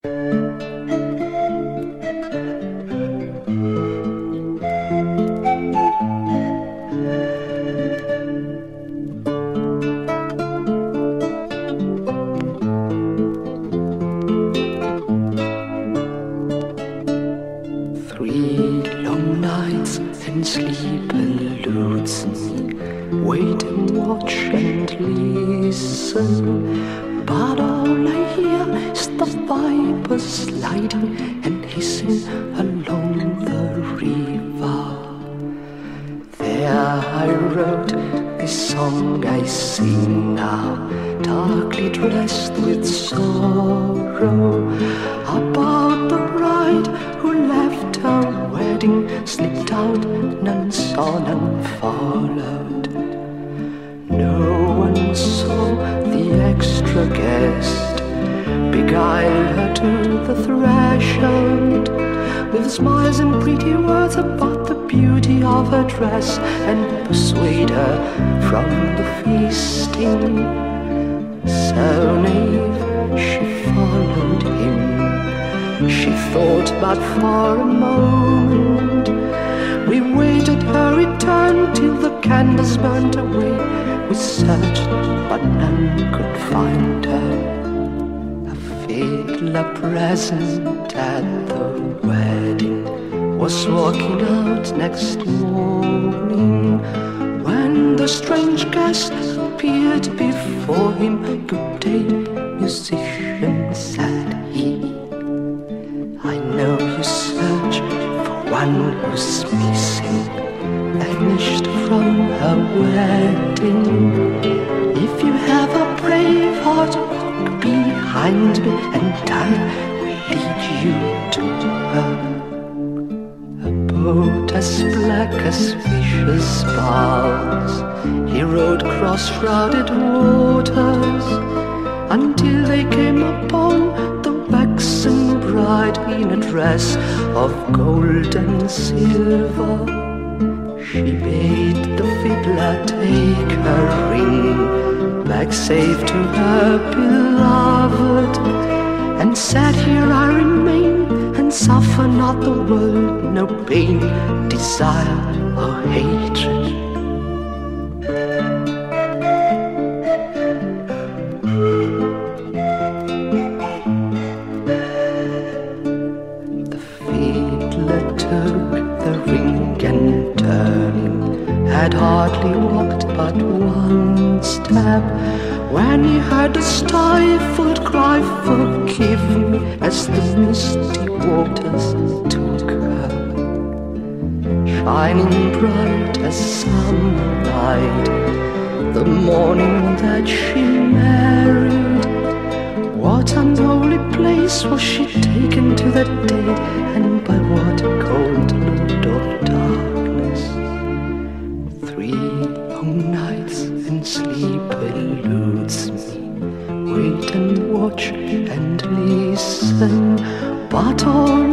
3 long nights and sleep eludes me. Wait and watch and listen, but all I hear is the vipers sliding and hissing along the river. There I wrote this song I sing now, darkly dressed with sorrow, about the bride who left her wedding, slipped out, none saw, none followed. No one saw the extra guest beguile her to the threshold, with smiles and pretty words about the beauty of her dress, and persuade her from the feasting. So naive, she followed him. She thought but for a moment. We waited her return till the candles burnt away. We searched, but none could find her. A fiddler present at the wedding was walking out next morning, when the strange guest appeared before him. "Good day, musician," said he. "I know you search for one who's missing, vanished from her wedding. If you have a brave heart, walk behind me, and I will lead you to her." A boat as black as fishes' spars, he rowed cross shrouded waters, until they came upon the waxen bride in a dress of gold and silver. She bade the fiddler take her ring, back safe to her beloved, and said, "Here I remain, and suffer not the world, no pain, desire, or hatred." The fiddler took the ring and turning, had hardly walked but one step, when he heard a stifled cry, "Forgive me," as the misty waters took her. Shining bright as sunlight, the morning that she married, what unholy place was she taken to that day, and by what cold lord of darkness? 3 long nights and sleep eludes me. Wait and watch and listen, but all